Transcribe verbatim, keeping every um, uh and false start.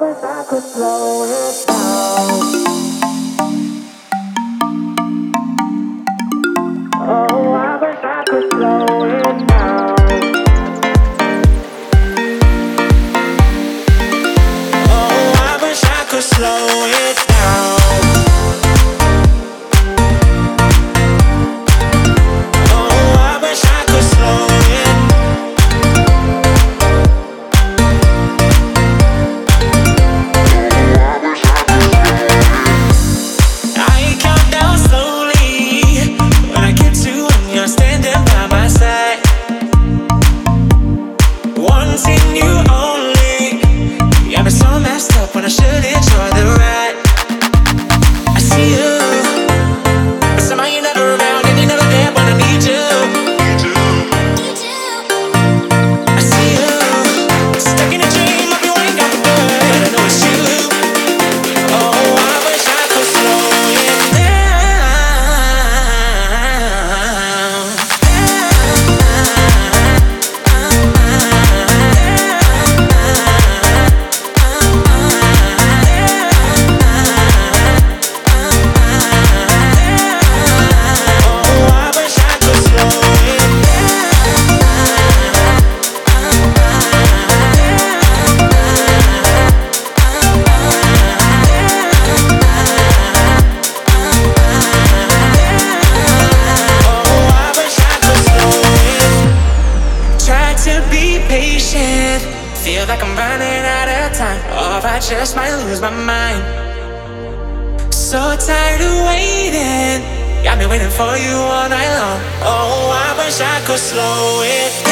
wish I could slow it down. Oh, I wish I could slow it down. Oh, I wish I could slow it down. Oh, I wish I could slow it. I count down slowly when I get to when you're standing by my side. Wanting you only. You got me so messed up when I should enjoy the ride. I see you, but somehow you're never around and you're never there when I need you. I see you, stuck in a dream of you ain't got the word, but I know it's you. Oh, I wish I could slow it down. Oh, I wish I could slow it Oh, I wish I could slow it. Try to be patient. Feel like I'm running out of time, or I just might lose my mind. So tired of waiting. Got me waiting for you all night long. Oh, I wish I could slow it